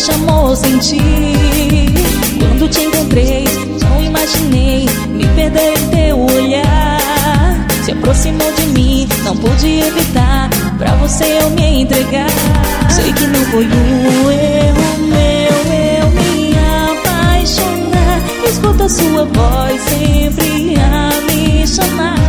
chamou sem ti. Quando te encontrei, não imaginei me perder em teu olhar. Se aproximou de mim, não pude evitar, pra você eu me entregar. Sei que não foi um erro meu, eu me apaixonar. Escuto a sua voz sempre a me chamar.